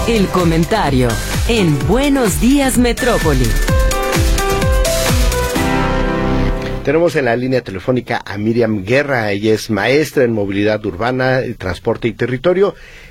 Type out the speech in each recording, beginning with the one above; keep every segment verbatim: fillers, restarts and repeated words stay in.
El comentario en Buenos Días Metrópoli. Tenemos en la línea telefónica a Miriam Guerra. Ella es maestra en movilidad urbana, transporte y territorio.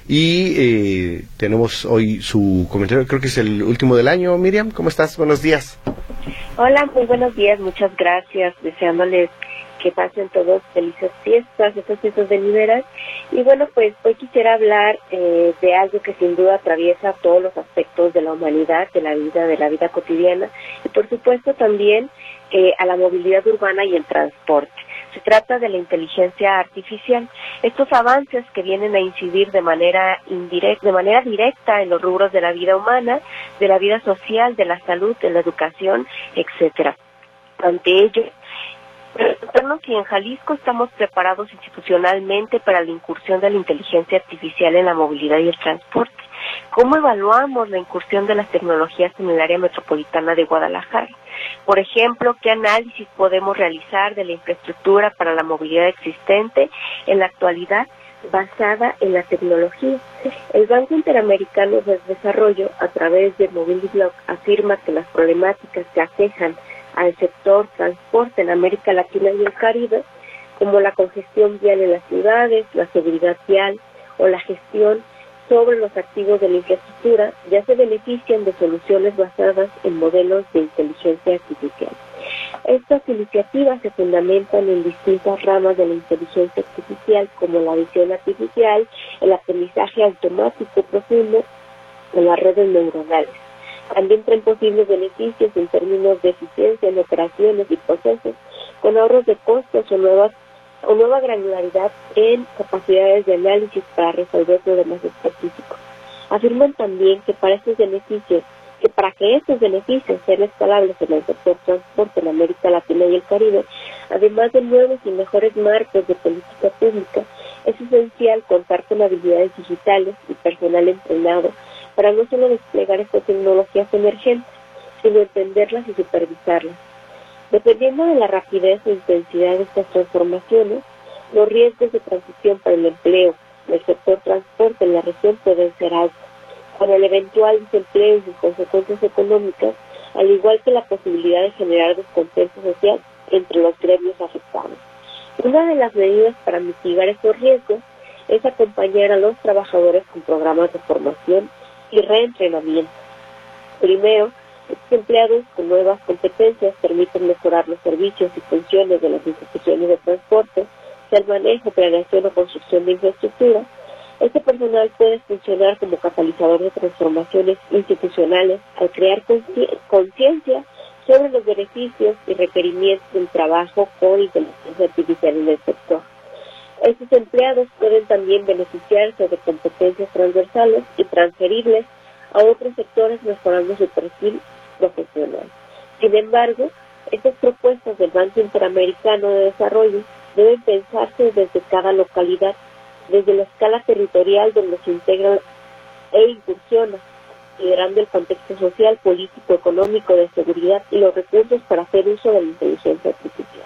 Y eh, tenemos hoy su comentario, creo que es el último del año. Miriam, ¿cómo estás? Buenos días. Hola, muy buenos días, muchas gracias. Deseándoles que pasen todos felices fiestas, estas fiestas venideras. Y bueno, pues hoy quisiera hablar eh, de algo que sin duda atraviesa todos los aspectos de la humanidad, de la vida, de la vida cotidiana, y por supuesto también eh, a la movilidad urbana y el transporte. Se trata de la inteligencia artificial. Estos avances que vienen a incidir de manera indirecta, de manera directa en los rubros de la vida humana, de la vida social, de la salud, de la educación, etcétera. Ante ello, preguntarnos si en Jalisco estamos preparados institucionalmente para la incursión de la inteligencia artificial en la movilidad y el transporte. ¿Cómo evaluamos la incursión de las tecnologías en el área metropolitana de Guadalajara? Por ejemplo, ¿qué análisis podemos realizar de la infraestructura para la movilidad existente en la actualidad basada en la tecnología? El Banco Interamericano de Desarrollo, a través de MobiliBlock, afirma que las problemáticas que aquejan al sector transporte en América Latina y el Caribe, como la congestión vial en las ciudades, la seguridad vial o la gestión sobre los activos de la infraestructura, ya se benefician de soluciones basadas en modelos de inteligencia artificial. Estas iniciativas se fundamentan en distintas ramas de la inteligencia artificial, como la visión artificial, el aprendizaje automático profundo o las redes neuronales. También traen posibles beneficios en términos de eficiencia en operaciones y procesos, con ahorros de costos o nuevas o nueva granularidad en capacidades de análisis para resolver problemas específicos. Afirman también que para estos beneficios, que para que estos beneficios sean escalables en el sector transporte en América Latina y el Caribe, además de nuevos y mejores marcos de política pública, es esencial contar con habilidades digitales y personal entrenado para no solo desplegar estas tecnologías emergentes, sino entenderlas y supervisarlas. Dependiendo de la rapidez e intensidad de estas transformaciones, los riesgos de transición para el empleo del sector transporte en la región pueden ser altos, con el eventual desempleo y sus consecuencias económicas, al igual que la posibilidad de generar descontento social entre los gremios afectados. Una de las medidas para mitigar estos riesgos es acompañar a los trabajadores con programas de formación y reentrenamiento. Primero, estos empleados con nuevas competencias permiten mejorar los servicios y funciones de las instituciones de transporte, sea el manejo, planeación o construcción de infraestructura. Este personal puede funcionar como catalizador de transformaciones institucionales al crear conciencia sobre los beneficios y requerimientos del trabajo con inteligencia artificial en el sector. Estos empleados pueden también beneficiarse de competencias transversales y transferibles a otros sectores, mejorando su perfil profesional. Sin embargo, estas propuestas del Banco Interamericano de Desarrollo deben pensarse desde cada localidad, desde la escala territorial donde se integra e incursiona, considerando el contexto social, político, económico, de seguridad y los recursos para hacer uso de la inteligencia artificial.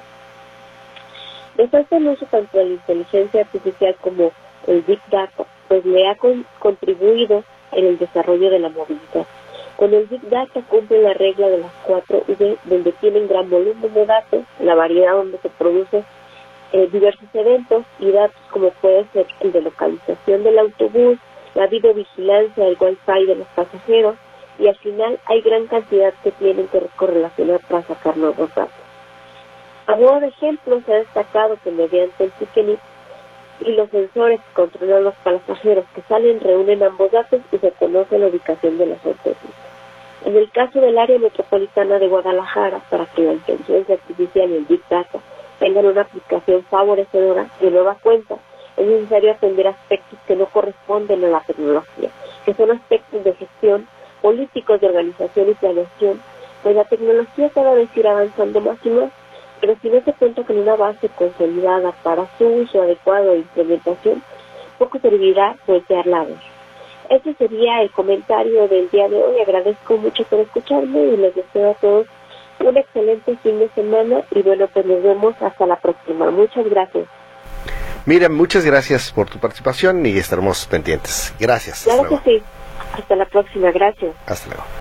Resalta el uso tanto de la inteligencia artificial como el Big Data, pues le ha con, contribuido en el desarrollo de la movilidad. Con el Big Data cumple la regla de las cuatro V, donde tienen gran volumen de datos, la variedad donde se producen eh, diversos eventos y datos como puede ser el de localización del autobús, la videovigilancia, el Wi-Fi de los pasajeros, y al final hay gran cantidad que tienen que correlacionar para sacar nuevos datos. A modo de ejemplo, se ha destacado que mediante el ticketing y los sensores que controlan los pasajeros que salen reúnen ambos datos y se conoce la ubicación de las autopistas. En el caso del área metropolitana de Guadalajara, para que la inteligencia artificial y el Big Data tengan una aplicación favorecedora, de nueva cuenta, es necesario atender aspectos que no corresponden a la tecnología, que son aspectos de gestión, políticos de organización y planeación, pues la tecnología cada vez irá avanzando más y más, pero si no se cuenta con una base consolidada para su uso adecuado e implementación, poco servirá voltear la voz. Ese sería el comentario del día de hoy. Agradezco mucho por escucharme y les deseo a todos un excelente fin de semana y bueno, pues nos vemos hasta la próxima. Muchas gracias. Miriam, muchas gracias por tu participación y estaremos pendientes. Gracias. Claro que sí. Hasta la próxima, gracias. Hasta luego.